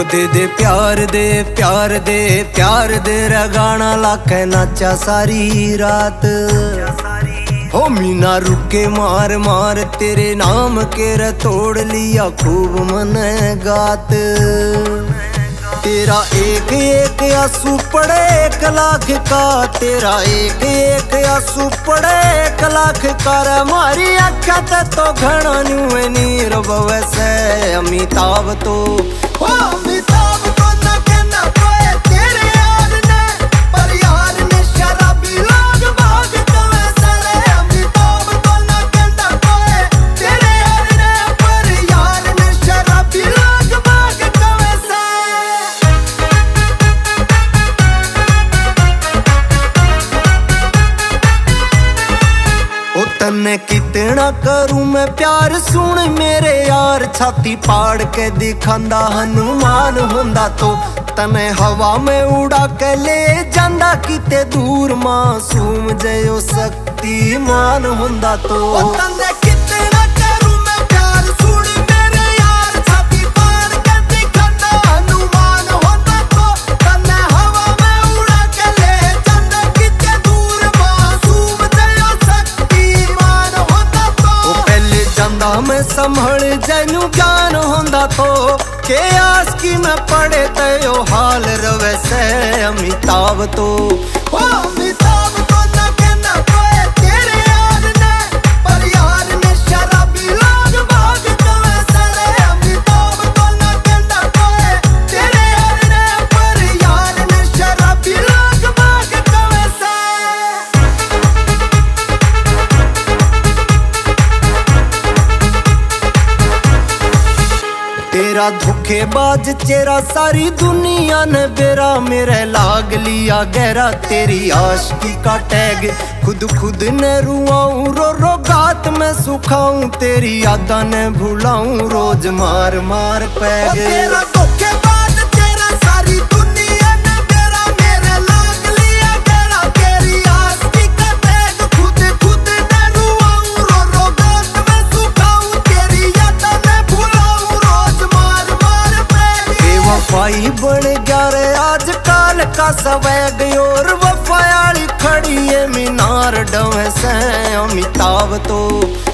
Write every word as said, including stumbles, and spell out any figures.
दे दे प्यार दे प्यार दे प्यार दे रे गाना लाके नाचा सारी रात। हो मीना रुके मार मार तेरे नाम के रे तोड़ लिया खूब मन गात। तेरा एक एक आंसू पड़े एक लाख का, तेरा एक एक आंसू पड़े एक लाख का रे मारी आँखा ते तो घना न्यू नीर बवे से अमिताभ तो ओ अमिताभ तो ना कहना कोई तेरे यार ने, पर यार ने शराबी लोग भाग कवे सरे। अमिताभ तो ना कहना कोई तेरे यार ने, पर यार ने शराबी लोग भाग कवे से। तन्ने कितना करूं मैं प्यार सुन मेरे यार, छाती पाड़ के दिखांदा हनुमान हुंदा तो तने हवा में उड़ा के ले जांदा किते दूर मासूम जयो शक्तिमान हुंदा तो। तन्ने कितना करूं मैं प्यार सुन मेरे यार, छाती पाड़ के दिखांदा हनुमान हुंदा तो तने हवा में उड़ा के ले जांदा किते दूर मासूम जयो शक्तिमान हुंदा तो। पहले जांदा मैं संभल जैनू ज्ञान हुंदा तो के आस की मैं पड़े तयो हाल रवे से अमिताभ तो ओ अमिताभ तो ना कहना कोई तेरे यार ने, पर यार ने शराबी लोग भाग कवे सरे। अमिताभ तो ना कहना कोई तेरे यार ने, पर यार ने शराबी लोग भाग कवे से। तेरा धोखेबाज चेहरा सारी दुनिया ने बेरा मेरे लाग लिया गहरा। तेरी आशिकी का टैग खुद खुद ने रुआऊं रो रो गात में सुखाऊं, तेरी यादा ने भुलाऊं रोज मार मार पैग। तेरा धोखेबाज चेहरा सारी दुनिया ने बेरा मेरे लाग लिया गहरा। तेरी आशिकी का टैग खुद खुद ने रुआऊं रो रो गात में सुखाऊं, तेरी यादा ने भुलाऊं रोज मार मार पैग। बेवफाई बढ़ गया रे आज काल का सवैग, और वफायाली खड़ी है मीनार डवे से अमिताभ तो।